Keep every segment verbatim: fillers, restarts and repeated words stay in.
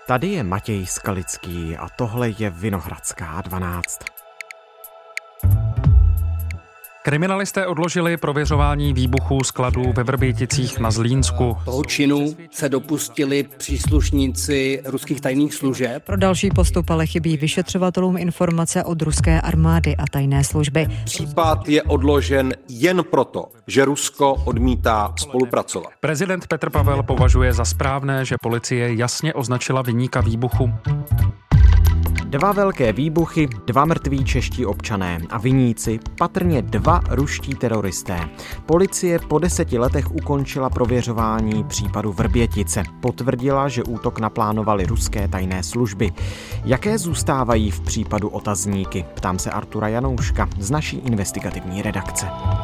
Tady je Matěj Skalický a tohle je Vinohradská dvanáct. Kriminalisté odložili prověřování výbuchů skladů ve Vrběticích na Zlínsku. Toho činu se dopustili příslušníci ruských tajných služeb. Pro další postup ale chybí vyšetřovatelům informace od ruské armády a tajné služby. Případ je odložen jen proto, že Rusko odmítá spolupracovat. Prezident Petr Pavel považuje za správné, že policie jasně označila viníka výbuchu. Dva velké výbuchy, dva mrtví čeští občané a viníci, patrně dva ruští teroristé. Policie po deseti letech ukončila prověřování případu Vrbětice. Potvrdila, že útok naplánovaly ruské tajné služby. Jaké zůstávají v případu otazníky? Ptám se Artura Janouška z naší investigativní redakce.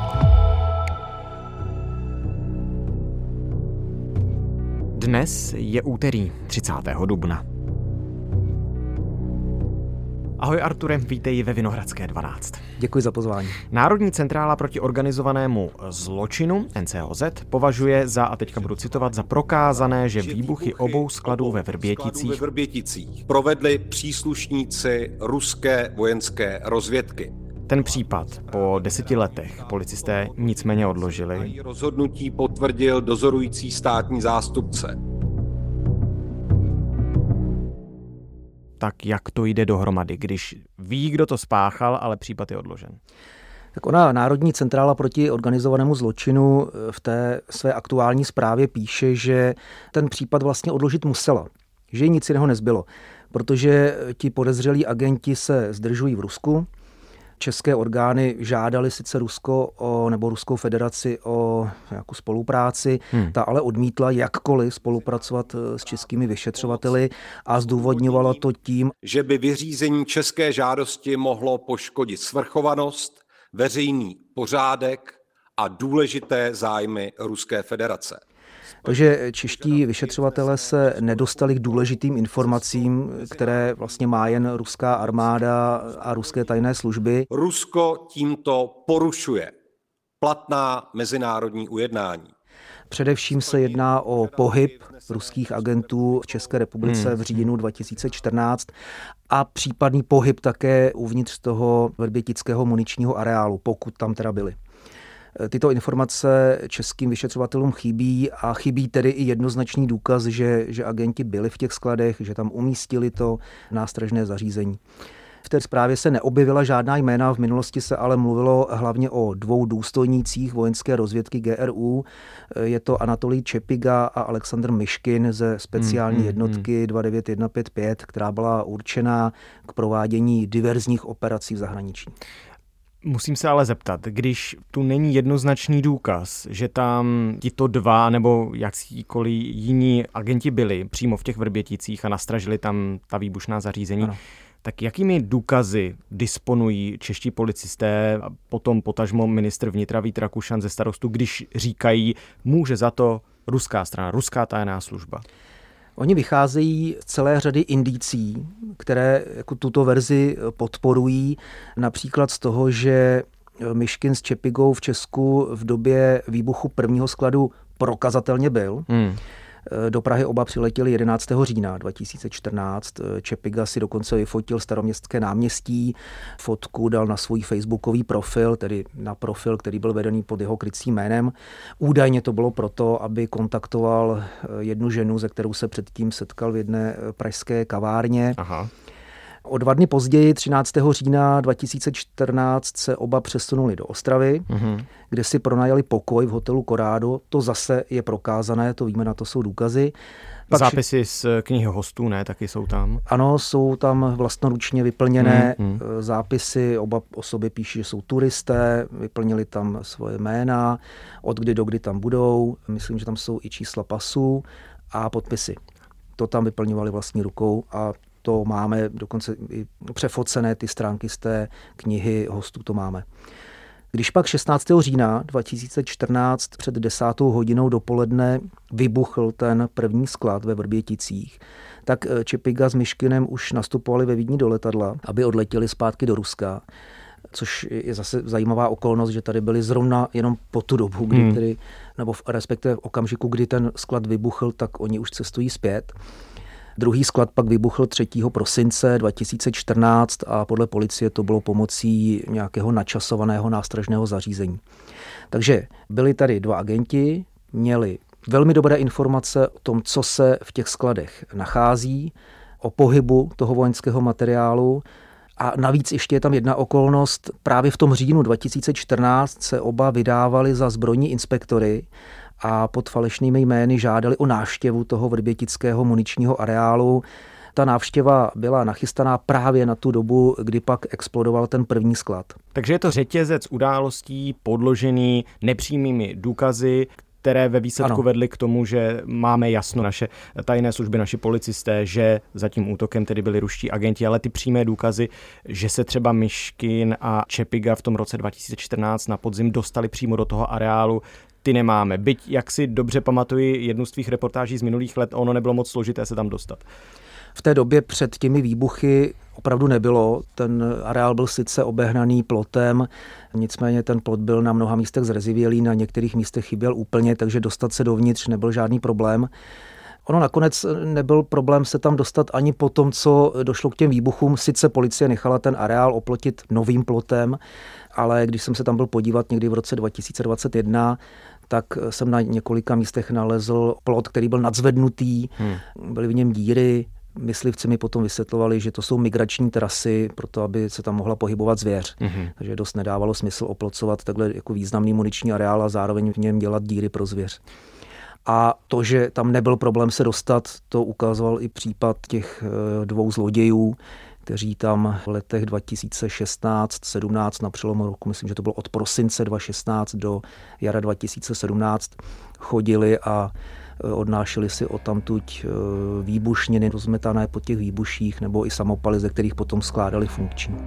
Dnes je úterý třicátého dubna. Ahoj Arture, vítej ve Vinohradské dvanáct. Děkuji za pozvání. Národní centrála proti organizovanému zločinu, N C O Z, považuje za, a teďka budu citovat, za prokázané, že výbuchy obou skladů ve Vrběticích, ve Vrběticích provedli příslušníci ruské vojenské rozvědky. Ten případ po deseti letech policisté nicméně odložili. Rozhodnutí potvrdil dozorující státní zástupce. Tak jak to jde dohromady, když ví, kdo to spáchal, ale případ je odložen? Tak ona, Národní centrála proti organizovanému zločinu, v té své aktuální zprávě píše, že ten případ vlastně odložit musela, že jí nic jiného nezbylo, protože ti podezřelí agenti se zdržují v Rusku. České orgány žádali sice Rusko o, nebo Ruskou federaci o nějakou spolupráci, hmm. ta ale odmítla jakkoliv spolupracovat s českými vyšetřovateli a zdůvodňovala to tím, že by vyřízení české žádosti mohlo poškodit svrchovanost, veřejný pořádek a důležité zájmy Ruské federace. Takže čeští vyšetřovatelé se nedostali k důležitým informacím, které vlastně má jen ruská armáda a ruské tajné služby. Rusko tímto porušuje platná mezinárodní ujednání. Především se jedná o pohyb ruských agentů v České republice v říjnu dva tisíce čtrnáct a případný pohyb také uvnitř toho vrbětického muničního areálu, pokud tam teda byli. Tyto informace českým vyšetřovatelům chybí a chybí tedy i jednoznačný důkaz, že, že agenti byli v těch skladech, že tam umístili to nástražné zařízení. V té zprávě se neobjevila žádná jména, v minulosti se ale mluvilo hlavně o dvou důstojnících vojenské rozvědky G R U. Je to Anatolij Čepiga a Alexandr Myškin ze speciální hmm, jednotky hmm. dva devět jedna pět pět, která byla určená k provádění diverzních operací v zahraničí. Musím se ale zeptat, když tu není jednoznačný důkaz, že tam tito dva nebo jakýkoliv jiní agenti byli přímo v těch Vrběticích a nastražili tam ta výbušná zařízení, ano. Tak jakými důkazy disponují čeští policisté a potom potažmo ministr vnitra Vít Rakušan ze Starostů, když říkají, může za to ruská strana, ruská tajná služba? Oni vycházejí z celé řady indicí, které jako tuto verzi podporují, například z toho, že Myškin s Čepigou v Česku v době výbuchu prvního skladu prokazatelně byl. Hmm. Do Prahy oba přiletěli jedenáctého října dva tisíce čtrnáct. Čepiga si dokonce vyfotil Staroměstské náměstí, fotku dal na svůj facebookový profil, tedy na profil, který byl vedený pod jeho krycím jménem. Údajně to bylo proto, aby kontaktoval jednu ženu, se kterou se předtím setkal v jedné pražské kavárně. Aha. O dva dny později, třináctého října dva tisíce čtrnáct, se oba přesunuli do Ostravy, mm-hmm. kde si pronajali pokoj v hotelu Corrado. To zase je prokázané, to víme, na to jsou důkazy. Pak zápisy z knihy hostů, ne? Taky jsou tam? Ano, jsou tam vlastnoručně vyplněné mm-hmm. zápisy. Oba osoby píší, že jsou turisté, vyplnili tam svoje jména, od kdy do kdy tam budou. Myslím, že tam jsou i čísla pasů a podpisy. To tam vyplňovali vlastní rukou a to máme dokonce i přefocené ty stránky z té knihy hostů, to máme. Když pak šestnáctého října dva tisíce čtrnáct před desátou hodinou dopoledne vybuchl ten první sklad ve Vrběticích, tak Čepiga s Myškinem už nastupovali ve Vídni do letadla, aby odletěli zpátky do Ruska. Což je zase zajímavá okolnost, že tady byli zrovna jenom po tu dobu, kdy hmm. tedy, nebo v respektive v okamžiku, kdy ten sklad vybuchl, tak oni už cestují zpět. Druhý sklad pak vybuchl třetího prosince dva tisíce čtrnáct a podle policie to bylo pomocí nějakého načasovaného nástražného zařízení. Takže byli tady dva agenti, měli velmi dobré informace o tom, co se v těch skladech nachází, o pohybu toho vojenského materiálu. A navíc ještě je tam jedna okolnost. Právě v tom říjnu dva tisíce čtrnáct se oba vydávali za zbrojní inspektory a pod falešnými jmény žádali o návštěvu toho vrbětického muničního areálu. Ta návštěva byla nachystaná právě na tu dobu, kdy pak explodoval ten první sklad. Takže je to řetězec událostí podložený nepřímými důkazy, které ve výsledku ano. vedly k tomu, že máme jasno, naše tajné služby, naši policisté, že za tím útokem tedy byli ruští agenti, ale ty přímé důkazy, že se třeba Myškin a Čepiga v tom roce dva tisíce čtrnáct na podzim dostali přímo do toho areálu, ty nemáme. Byť, jak si dobře pamatuji jednu z tvých reportáží z minulých let, ono nebylo moc složité se tam dostat. V té době před těmi výbuchy opravdu nebylo. Ten areál byl sice obehnaný plotem, nicméně ten plot byl na mnoha místech zrezivělý, na některých místech chyběl úplně, takže dostat se dovnitř nebyl žádný problém. Ono nakonec nebyl problém se tam dostat ani po tom, co došlo k těm výbuchům. Sice policie nechala ten areál oplotit novým plotem, ale když jsem se tam byl podívat někdy v roce dva tisíce dvacet jedna, tak jsem na několika místech nalezl plot, který byl nadzvednutý, hmm. byly v něm díry. Myslivci mi potom vysvětlovali, že to jsou migrační trasy, proto aby se tam mohla pohybovat zvěř. Mm-hmm. Takže dost nedávalo smysl oplocovat takhle jako významný muniční areál a zároveň v něm dělat díry pro zvěř. A to, že tam nebyl problém se dostat, to ukazoval i případ těch dvou zlodějů, kteří tam v letech dva tisíce šestnáct sedmnáct na přelomu roku, myslím, že to bylo od prosince dva tisíce šestnáct do jara dva tisíce sedmnáct, chodili a odnášeli si odtamtud výbušniny rozmetané po těch výbuších nebo i samopaly, ze kterých potom skládali funkční.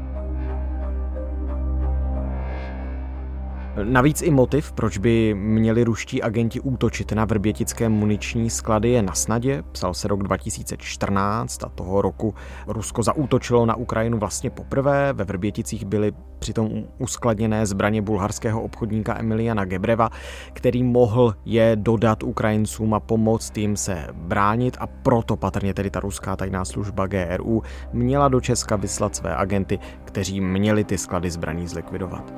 Navíc i motiv, proč by měli ruští agenti útočit na vrbětické muniční sklady, je na snadě. Psal se rok dva tisíce čtrnáct a toho roku Rusko zaútočilo na Ukrajinu vlastně poprvé. Ve Vrběticích byly přitom uskladněné zbraně bulharského obchodníka Emiliana Gebreva, který mohl je dodat Ukrajincům a pomoct jim se bránit, a proto patrně tedy ta ruská tajná služba G R U měla do Česka vyslat své agenty, kteří měli ty sklady zbraní zlikvidovat.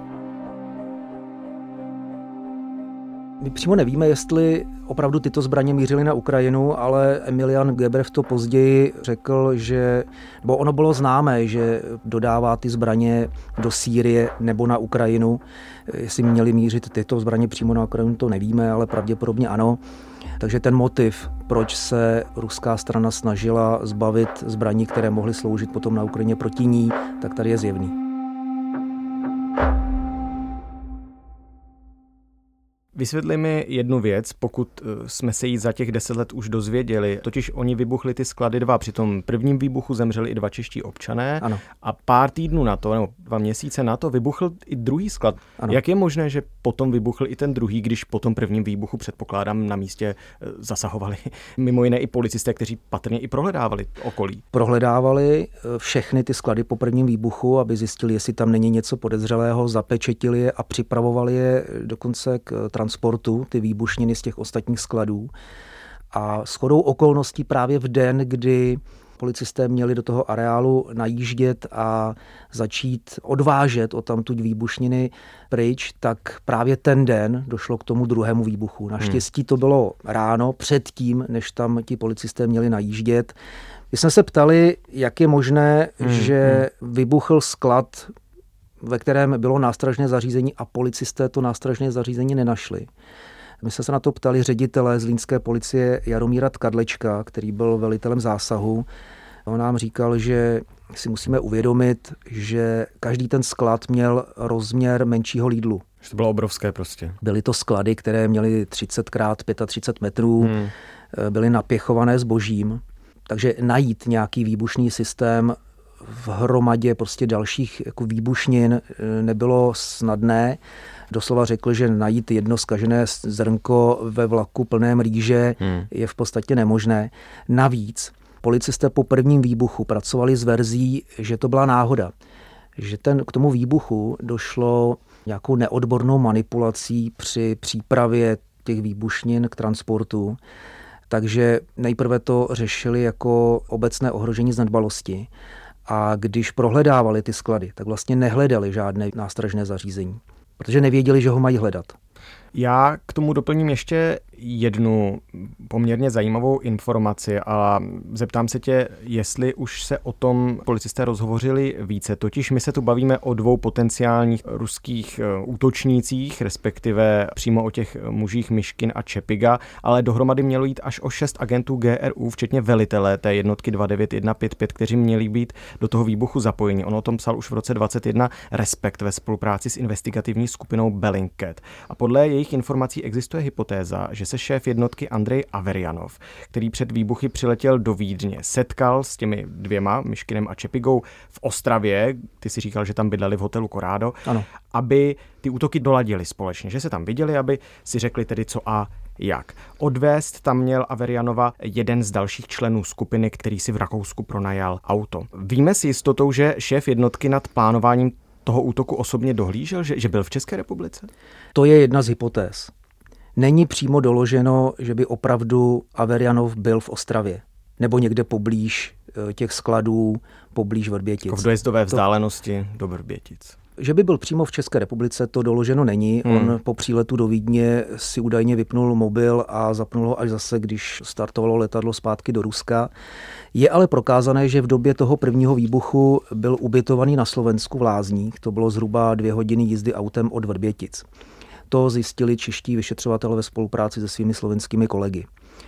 My přímo nevíme, jestli opravdu tyto zbraně mířily na Ukrajinu, ale Emilian Gebrev to později řekl, že, bo ono bylo známé, že dodává ty zbraně do Sýrie nebo na Ukrajinu. Jestli měli mířit tyto zbraně přímo na Ukrajinu, to nevíme, ale pravděpodobně ano. Takže ten motiv, proč se ruská strana snažila zbavit zbraní, které mohly sloužit potom na Ukrajině proti ní, tak tady je zjevný. Vysvětli mi jednu věc, pokud jsme se jí za těch deset let už dozvěděli. Totiž oni vybuchli ty sklady dva. Při tom prvním výbuchu zemřeli i dva čeští občané. Ano. A pár týdnů na to, nebo dva měsíce na to, vybuchl i druhý sklad. Ano. Jak je možné, že potom vybuchl i ten druhý, když po tom prvním výbuchu, předpokládám, na místě zasahovali mimo jiné i policisté, kteří patrně i prohledávali okolí? Prohledávali všechny ty sklady po prvním výbuchu, aby zjistili, jestli tam není něco podezřelého, zapečetili je a připravovali je dokonce k transportu, ty výbušniny z těch ostatních skladů. A shodou okolností právě v den, kdy policisté měli do toho areálu najíždět a začít odvážet odtamtud výbušniny pryč, tak právě ten den došlo k tomu druhému výbuchu. Naštěstí to bylo ráno, předtím, než tam ti policisté měli najíždět. My jsme se ptali, jak je možné, hmm. že vybuchl sklad, ve kterém bylo nástražné zařízení a policisté to nástražné zařízení nenašli. My jsme se na to ptali ředitele zlínské policie Jaromíra Tkadlečka, který byl velitelem zásahu. On nám říkal, že si musíme uvědomit, že každý ten sklad měl rozměr menšího Lidlu. Že to bylo obrovské prostě. Byly to sklady, které měly třicet krát třicet pět metrů, hmm. byly napěchované zbožím. Takže najít nějaký výbušný systém v hromadě prostě dalších jako výbušnin nebylo snadné. Doslova řekl, že najít jedno zkažené zrnko ve vlaku plném rýže hmm. je v podstatě nemožné. Navíc policisté po prvním výbuchu pracovali s verzí, že to byla náhoda. Že ten, k tomu výbuchu došlo nějakou neodbornou manipulací při přípravě těch výbušnin k transportu. Takže nejprve to řešili jako obecné ohrožení z nedbalosti. A když prohledávali ty sklady, tak vlastně nehledali žádné nástražné zařízení, protože nevěděli, že ho mají hledat. Já k tomu doplním ještě jednu poměrně zajímavou informaci a zeptám se tě, jestli už se o tom policisté rozhovořili více. Totiž my se tu bavíme o dvou potenciálních ruských útočnících, respektive přímo o těch mužích Myškin a Čepiga, ale dohromady mělo jít až o šest agentů G R U, včetně velitele té jednotky dva devět jedna pět pět, kteří měli být do toho výbuchu zapojeni. On o tom psal už v roce dvacet jedna Respekt ve spolupráci s investigativní skupinou Bellingcat. A podle jejich informací existuje hypotéza, že se šéf jednotky Andrej Averjanov, který před výbuchy přiletěl do Vídně, setkal s těmi dvěma, Myškinem a Čepigou, v Ostravě, ty si říkal, že tam bydleli v hotelu Corrado, ano. Aby ty útoky doladili společně, že se tam viděli, aby si řekli tedy co a jak. Odvést tam měl Averjanova jeden z dalších členů skupiny, který si v Rakousku pronajal auto. Víme s jistotou, že šéf jednotky nad plánováním toho útoku osobně dohlížel, že, že byl v České republice? To je jedna z hypotéz. Není přímo doloženo, že by opravdu Averjanov byl v Ostravě nebo někde poblíž těch skladů, poblíž Vrbětic. Jako v dojezdové vzdálenosti to, do Vrbětic. Že by byl přímo v České republice, to doloženo není. Hmm. On po příletu do Vídně si údajně vypnul mobil a zapnul ho až zase, když startovalo letadlo zpátky do Ruska. Je ale prokázané, že v době toho prvního výbuchu byl ubytovaný na Slovensku v Lázních. To bylo zhruba dvě hodiny jízdy autem od Vrbětic. To zjistili čeští vyšetřovatelé ve spolupráci se svými slovenskými kolegy.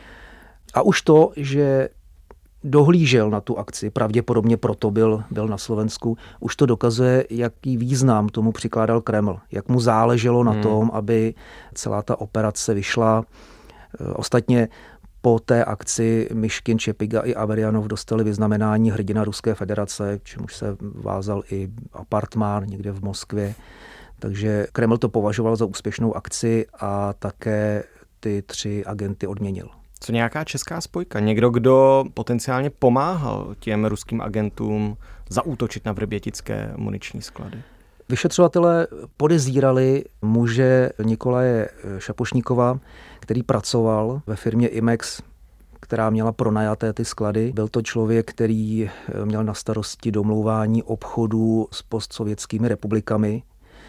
A už to, že dohlížel na tu akci, pravděpodobně proto byl, byl na Slovensku, už to dokazuje, jaký význam tomu přikládal Kreml, jak mu záleželo na hmm. tom, aby celá ta operace vyšla. Ostatně po té akci Myškin, Čepiga i Averjanov dostali vyznamenání hrdina Ruské federace, čemuž se vázal i apartmán někde v Moskvě. Takže Kreml to považoval za úspěšnou akci a také ty tři agenty odměnil. Co nějaká česká spojka? Někdo, kdo potenciálně pomáhal těm ruským agentům zaútočit na vrbětické muniční sklady? Vyšetřovatelé podezírali muže Nikolaje Šapošníkova, který pracoval ve firmě Imex, která měla pronajaté ty sklady. Byl to člověk, který měl na starosti domlouvání obchodů s postsovětskými republikami.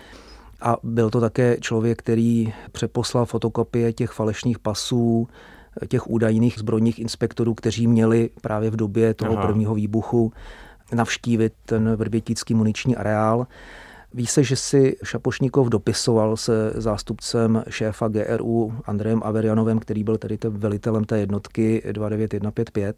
A byl to také člověk, který přeposlal fotokopie těch falešných pasů, těch údajných zbrojních inspektorů, kteří měli právě v době toho Aha. prvního výbuchu navštívit ten vrbětický muniční areál. Ví se, že si Šapošníkov dopisoval se zástupcem šéfa G R U Andrejem Averjanovem, který byl tedy velitelem té jednotky dva devět jedna pět pět,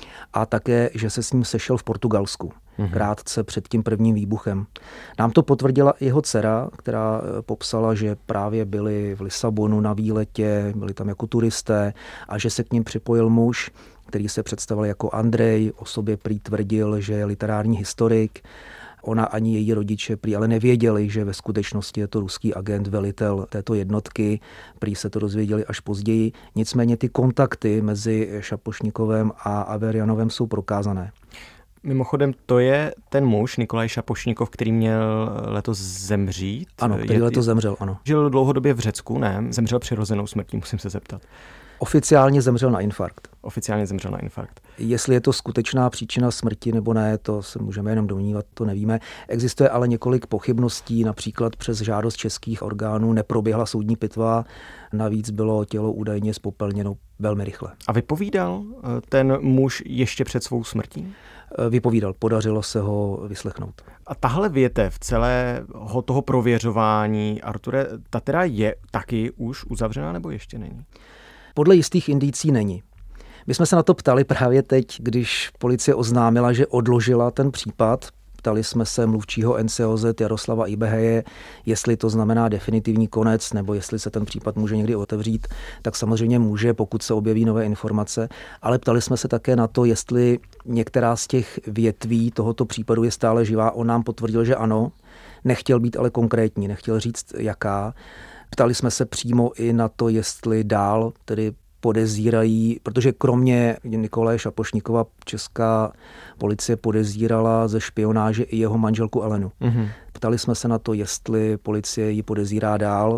a také, že se s ním sešel v Portugalsku. Mm-hmm. Krátce před tím prvním výbuchem. Nám to potvrdila jeho dcera, která popsala, že právě byli v Lisabonu na výletě, byli tam jako turisté a že se k ním připojil muž, který se představil jako Andrej, o sobě prý tvrdil, že je literární historik. Ona ani její rodiče prý ale nevěděli, že ve skutečnosti je to ruský agent, velitel této jednotky. Prý se to dozvěděli až později. Nicméně ty kontakty mezi Šapošníkovem a Averjanovem jsou prokázané. Mimochodem, to je ten muž, Nikolaj Šapošníkov, který měl letos zemřít. Ano, který letos zemřel, ano. Žil dlouhodobě v Řecku, ne? Zemřel přirozenou smrtí, musím se zeptat. Oficiálně zemřel na infarkt. Oficiálně zemřel na infarkt. Jestli je to skutečná příčina smrti nebo ne, to se můžeme jenom domnívat, to nevíme. Existuje ale několik pochybností, například přes žádost českých orgánů neproběhla soudní pitva, navíc bylo tělo údajně zpopelněno velmi rychle. A vypovídal ten muž ještě před svou smrtí? Vypovídal, podařilo se ho vyslechnout. A tahle větev celého toho prověřování, Arture, ta teda je taky už uzavřená nebo ještě není? Podle jistých indicí není. My jsme se na to ptali právě teď, když policie oznámila, že odložila ten případ. Ptali jsme se mluvčího N C O Z Jaroslava Ibeheje, jestli to znamená definitivní konec, nebo jestli se ten případ může někdy otevřít. Tak samozřejmě může, pokud se objeví nové informace. Ale ptali jsme se také na to, jestli některá z těch větví tohoto případu je stále živá. On nám potvrdil, že ano. Nechtěl být ale konkrétní, nechtěl říct jaká. Ptali jsme se přímo i na to, jestli dál tedy podezírají, protože kromě Nikolaje Šapošníkova česká policie podezírala ze špionáže i jeho manželku Elenu. Mm-hmm. Ptali jsme se na to, jestli policie ji podezírá dál.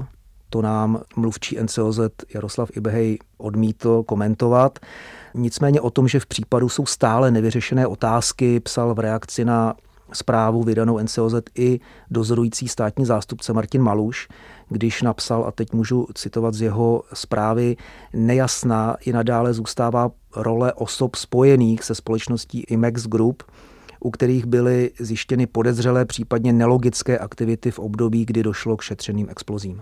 To nám mluvčí N C O Z Jaroslav Ibehej odmítl komentovat. Nicméně o tom, že v případu jsou stále nevyřešené otázky, psal v reakci na zprávu vydanou N C O Z i dozorující státní zástupce Martin Maluš, když napsal, a teď můžu citovat z jeho zprávy, nejasná i nadále zůstává role osob spojených se společností Imex Group, u kterých byly zjištěny podezřelé, případně nelogické aktivity v období, kdy došlo k šetřeným explozím.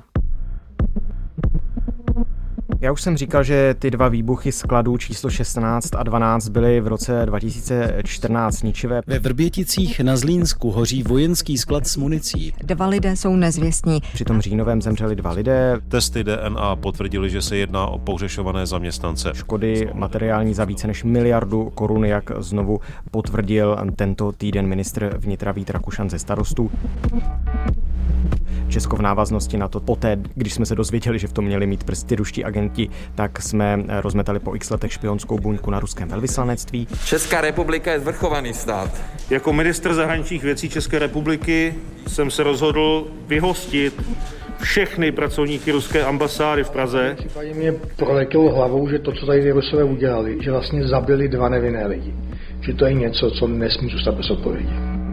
Já už jsem říkal, že ty dva výbuchy skladů číslo šestnáct a dvanáct byly v roce dva tisíce čtrnáct ničivé. Ve Vrběticích na Zlínsku hoří vojenský sklad s municí. Dva lidé jsou nezvěstní. Při tom říjnovém zemřeli dva lidé. Testy D N A potvrdili, že se jedná o pohřešované zaměstnance. Škody materiální za více než miliardu korun, jak znovu potvrdil tento týden ministr vnitra Vít Rakušan ze Starostů. Česko v návaznosti na to poté, když jsme se dozvěděli, že v tom měli mít prsty ruští agenti, tak jsme rozmetali po x letech špionskou buňku na ruském velvyslanectví. Česká republika je svrchovaný stát. Jako ministr zahraničních věcí České republiky jsem se rozhodl vyhostit všechny pracovníky ruské ambasády v Praze. Případně mě proletělo hlavou, že to, co tady Rusové udělali, že vlastně zabili dva nevinné lidi. Že to je něco, co nesmí zůstat bez odpovědi.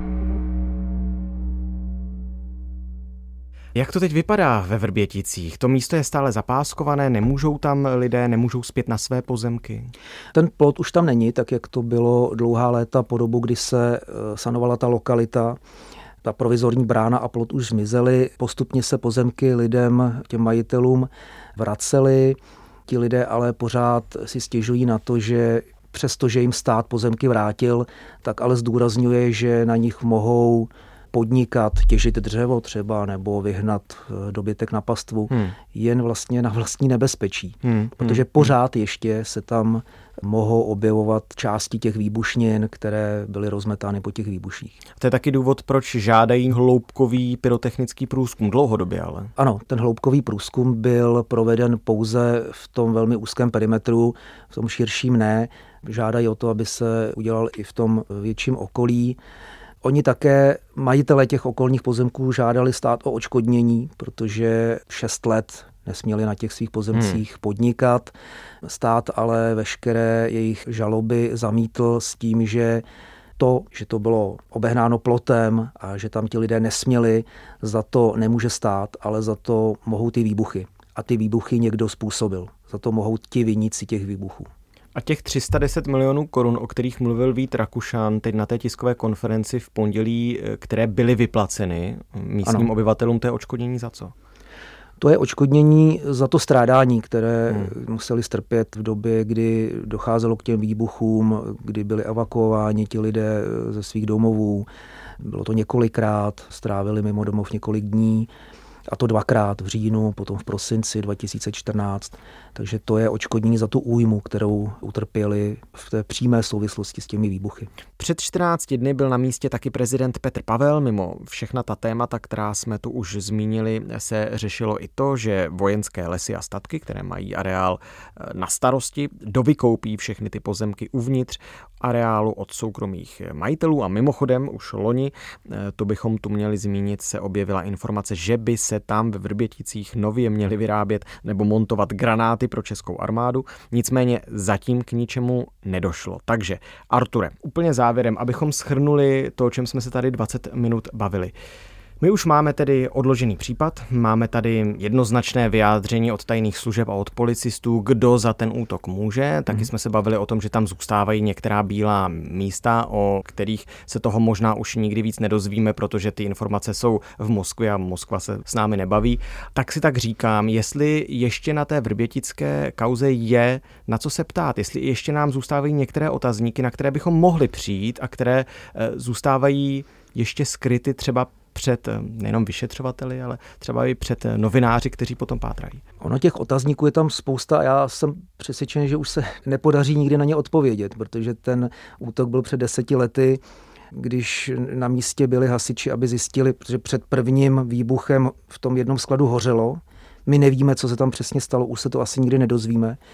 Jak to teď vypadá ve Vrběticích? To místo je stále zapáskované, nemůžou tam lidé, nemůžou zpět na své pozemky? Ten plot už tam není, tak jak to bylo dlouhá léta po dobu, kdy se sanovala ta lokalita. Ta provizorní brána a plot už zmizely. Postupně se pozemky lidem, těm majitelům vracely. Ti lidé ale pořád si stěžují na to, že přestože jim stát pozemky vrátil, tak ale zdůrazňuje, že na nich mohou podnikat, těžit dřevo třeba nebo vyhnat dobytek na pastvu, hmm. jen vlastně na vlastní nebezpečí. Hmm. Protože pořád ještě se tam mohou objevovat části těch výbušnin, které byly rozmetány po těch výbuších. To je taky důvod, proč žádají hloubkový pyrotechnický průzkum dlouhodobě, ale. Ano, ten hloubkový průzkum byl proveden pouze v tom velmi úzkém perimetru, v tom širším ne. Žádají o to, aby se udělal i v tom větším okolí. Oni také, majitelé těch okolních pozemků, žádali stát o odškodnění, protože šest let nesměli na těch svých pozemcích hmm. podnikat. Stát ale veškeré jejich žaloby zamítl s tím, že to, že to bylo obehnáno plotem a že tam ti lidé nesměli, za to nemůže stát, ale za to mohou ty výbuchy. A ty výbuchy někdo způsobil. Za to mohou ti viníci těch výbuchů. A těch tři sta deset milionů korun, o kterých mluvil Vít Rakušan teď na té tiskové konferenci v pondělí, které byly vyplaceny místním ano. obyvatelům, to je odškodnění za co? To je odškodnění za to strádání, které hmm. museli strpět v době, kdy docházelo k těm výbuchům, kdy byli evakuováni ti lidé ze svých domovů. Bylo to několikrát, strávili mimo domov několik dní. A to dvakrát v říjnu, potom v prosinci dva tisíce čtrnáct. Takže to je odškodnění za tu újmu, kterou utrpěli v té přímé souvislosti s těmi výbuchy. Před čtrnácti dny byl na místě taky prezident Petr Pavel. Mimo všechna ta témata, která jsme tu už zmínili, se řešilo i to, že vojenské lesy a statky, které mají areál na starosti, dovykoupí všechny ty pozemky uvnitř areálu od soukromých majitelů. A mimochodem už loni, to bychom tu měli zmínit, se objevila informace, že by se tam ve Vrběticích nově měly vyrábět nebo montovat granáty pro českou armádu. Nicméně zatím k ničemu nedošlo. Takže Arture, úplně závěrem, abychom shrnuli to, o čem jsme se tady dvacet minut bavili. My už máme tedy odložený případ, máme tady jednoznačné vyjádření od tajných služeb a od policistů, kdo za ten útok může. Taky mm. jsme se bavili o tom, že tam zůstávají některá bílá místa, o kterých se toho možná už nikdy víc nedozvíme, protože ty informace jsou v Moskvě a Moskva se s námi nebaví. Tak si tak říkám, jestli ještě na té vrbětické kauze je na co se ptát, jestli ještě nám zůstávají některé otazníky, na které bychom mohli přijít a které zůstávají ještě skryty třeba před nejenom vyšetřovateli, ale třeba i před novináři, kteří potom pátrají. Ono těch otazníků je tam spousta a já jsem přesvědčen, že už se nepodaří nikdy na ně odpovědět, protože ten útok byl před deseti lety, když na místě byli hasiči, aby zjistili, že před prvním výbuchem v tom jednom skladu hořelo. My nevíme, co se tam přesně stalo, už se to asi nikdy nedozvíme.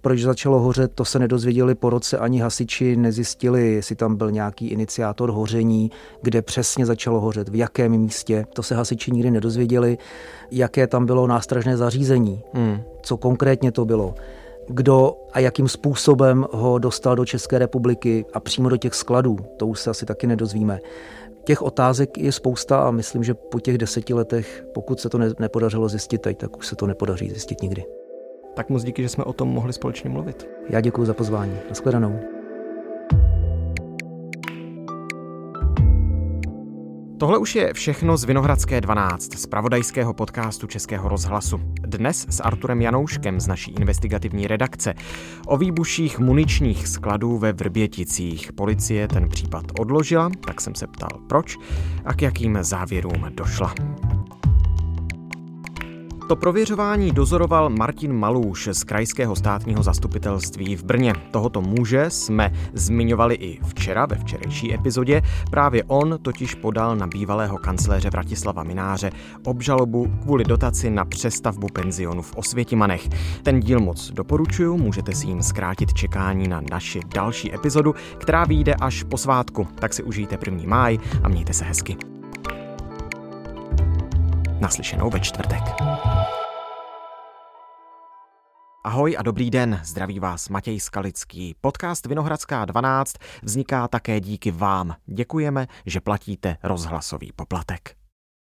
Proč začalo hořet, to se nedozvěděli po roce ani hasiči, nezjistili, jestli tam byl nějaký iniciátor hoření, kde přesně začalo hořet, v jakém místě, to se hasiči nikdy nedozvěděli, jaké tam bylo nástražné zařízení, hmm. co konkrétně to bylo, kdo a jakým způsobem ho dostal do České republiky a přímo do těch skladů, to už se asi taky nedozvíme. Těch otázek je spousta a myslím, že po těch deseti letech, pokud se to ne- nepodařilo zjistit teď, tak už se to nepodaří zjistit nikdy. Tak moc díky, že jsme o tom mohli společně mluvit. Já děkuji za pozvání. Nashledanou. Tohle už je všechno z Vinohradské dvanáct, z zpravodajského podcastu Českého rozhlasu. Dnes s Arturem Janouškem z naší investigativní redakce o výbuších muničních skladů ve Vrběticích. Policie ten případ odložila, tak jsem se ptal proč a k jakým závěrům došla. To prověřování dozoroval Martin Malůš z Krajského státního zastupitelství v Brně. Tohoto muže jsme zmiňovali i včera ve včerejší epizodě. Právě on totiž podal na bývalého kancléře Vratislava Mynáře obžalobu kvůli dotaci na přestavbu penzionu v Osvětimanech. Ten díl moc doporučuju, můžete si jim zkrátit čekání na naši další epizodu, která vyjde až po svátku. Tak si užijte první máj a mějte se hezky. Naslyšenou ve čtvrtek. Ahoj a dobrý den, zdraví vás Matěj Skalický. Podcast Vinohradská dvanáct vzniká také díky vám. Děkujeme, že platíte rozhlasový poplatek.